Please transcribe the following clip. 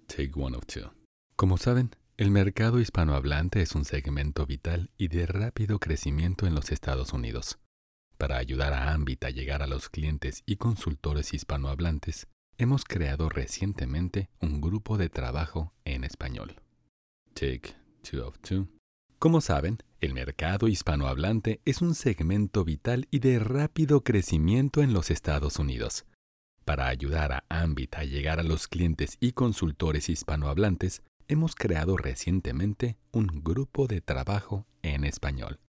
Take one of two. Como saben, el mercado hispanohablante es un segmento vital y de rápido crecimiento en los Estados Unidos. Para ayudar a Ambit a llegar a los clientes y consultores hispanohablantes, hemos creado recientemente un grupo de trabajo en español. Take two of two. Como saben, el mercado hispanohablante es un segmento vital y de rápido crecimiento en los Estados Unidos. Para ayudar a Ambit a llegar a los clientes y consultores hispanohablantes, hemos creado recientemente un grupo de trabajo en español.